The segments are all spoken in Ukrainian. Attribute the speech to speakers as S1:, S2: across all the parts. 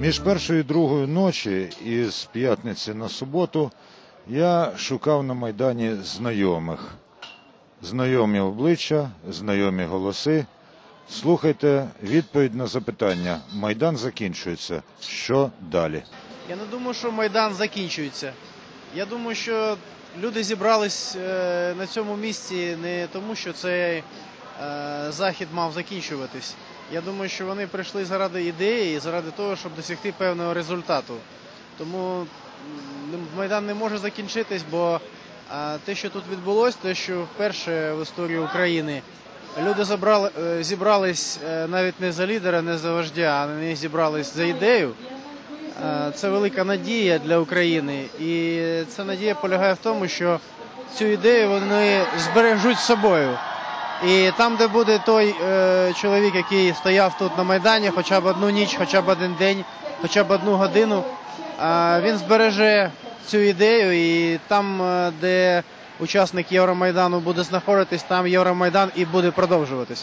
S1: Між першою і другою ночі із п'ятниці на суботу я шукав на Майдані знайомих. Знайомі обличчя, знайомі голоси. Слухайте відповідь на запитання. Майдан закінчується. Що далі?
S2: Я не думаю, що Майдан закінчується. Я думаю, що люди зібрались на цьому місці не тому, що цей захід мав закінчуватись. Я думаю, що вони прийшли заради ідеї і заради того, щоб досягти певного результату. Тому Майдан не може закінчитись, бо те, що тут відбулося, те, що вперше в історії України люди зібрались навіть не за лідера, не за вождя, а вони зібрались за ідею. Це велика надія для України. І ця надія полягає в тому, що цю ідею вони збережуть з собою. І там, де буде той чоловік, який стояв тут на Майдані, хоча б одну ніч, хоча б один день, хоча б одну годину, він збереже цю ідею. І там, де учасник Євромайдану буде знаходитись, там Євромайдан і буде продовжуватись.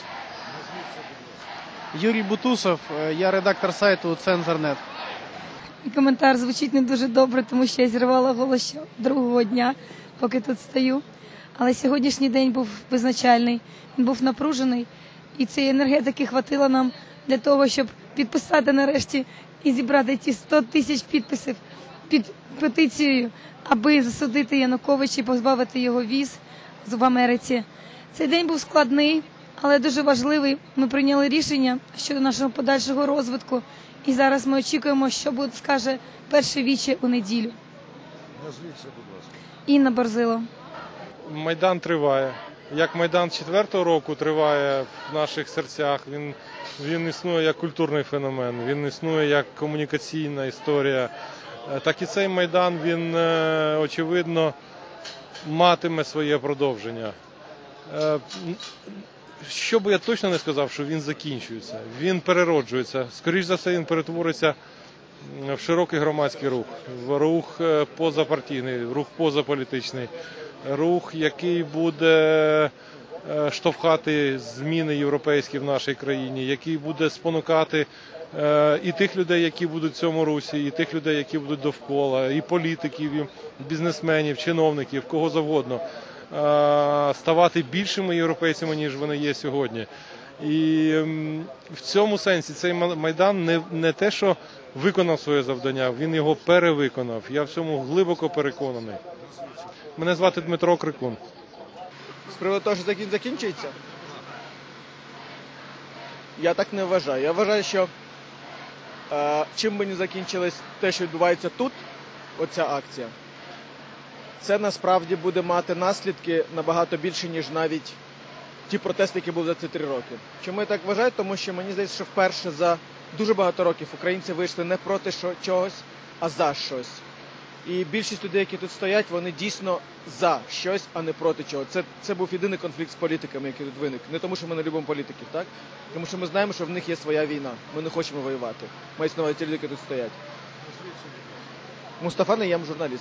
S2: Юрій Бутусов, я редактор сайту Цензор.нет.
S3: Коментар звучить не дуже добре, тому що я зірвала голос ще другого дня, поки тут стою. Але сьогоднішній день був визначальний, він був напружений. І цієї енергетики хватило нам для того, щоб підписати нарешті і зібрати ті 100 тисяч підписів під петицією, аби засудити Януковича і позбавити його віз в Америці. Цей день був складний, але дуже важливий. Ми прийняли рішення щодо нашого подальшого розвитку. І зараз ми очікуємо, що скаже перше віче у неділю.
S1: Назвіться, будь ласка.
S3: Інна Борзило.
S4: Майдан триває. Як Майдан 4-го року триває в наших серцях, він існує як культурний феномен, він існує як комунікаційна історія. Так і цей Майдан, він, очевидно, матиме своє продовження. Що би я точно не сказав, що він закінчується, він перероджується. Скоріш за все, він перетвориться в широкий громадський рух, в рух позапартійний, рух позаполітичний, рух, який буде штовхати зміни європейські в нашій країні, який буде спонукати і тих людей, які будуть в цьому русі, і тих людей, які будуть довкола, і політиків, і бізнесменів, чиновників, кого завгодно, ставати більшими європейцями, ніж вони є сьогодні. І в цьому сенсі цей Майдан не те, що виконав своє завдання, він його перевиконав. Я в цьому глибоко переконаний. Мене звати Дмитро Крикун.
S5: З приводу того, що закінчується? Я так не вважаю. Я вважаю, що чим би не закінчилось те, що відбувається тут, оця акція, це насправді буде мати наслідки набагато більше, ніж навіть ті протести, які були за ці 3 роки. Чому я так вважаю? Тому що мені здається, що вперше за дуже багато років українці вийшли не проти чогось, а за щось. І більшість людей, які тут стоять, вони дійсно за щось, а не проти чого. Це був єдиний конфлікт з політиками, який тут виник. Не тому, що ми не любимо політиків, так? Тому що ми знаємо, що в них є своя війна. Ми не хочемо воювати. Мається на увазі ті люди, які тут стоять. Мустафа Найєм, журналіст.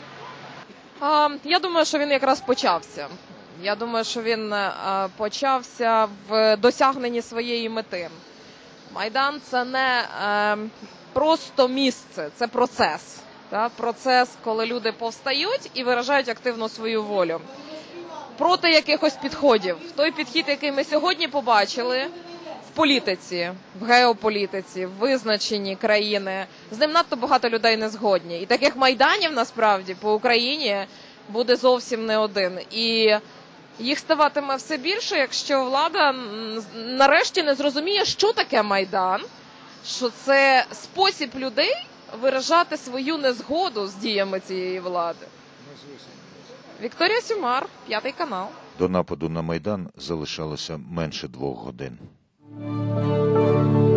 S6: Я думаю, що він якраз почався. Я думаю, що він почався в досягненні своєї мети. Майдан – це не просто місце, це процес. Процес, коли люди повстають і виражають активно свою волю. Проти якихось підходів. Той підхід, який ми сьогодні побачили в політиці, в геополітиці, в визначенні країни, з ним надто багато людей не згодні. І таких майданів, насправді, по Україні буде зовсім не один. І їх ставатиме все більше, якщо влада нарешті не зрозуміє, що таке Майдан, що це спосіб людей виражати свою незгоду з діями цієї влади. Вікторія Сюмар, 5 канал.
S1: До нападу на Майдан залишалося менше 2 годин.